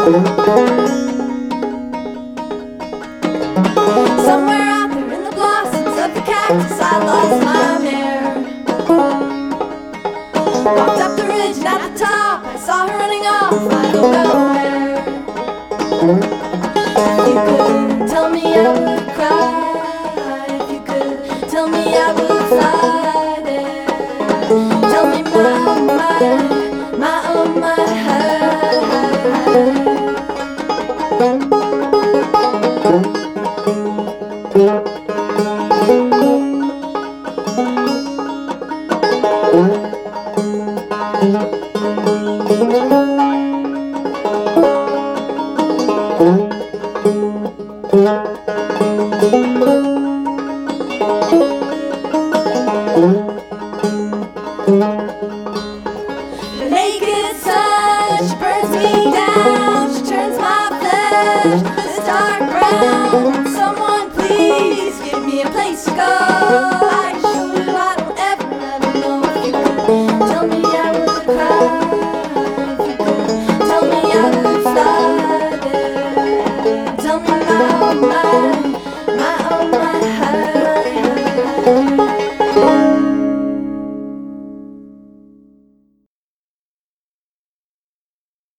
Somewhere out there in the blossoms of the cactus, I lost my mare. Walked up the ridge and at the top I saw her running off, I don't know where. If you could tell me I would cry, if you could tell me I would fly there. Tell me my oh my the naked sun.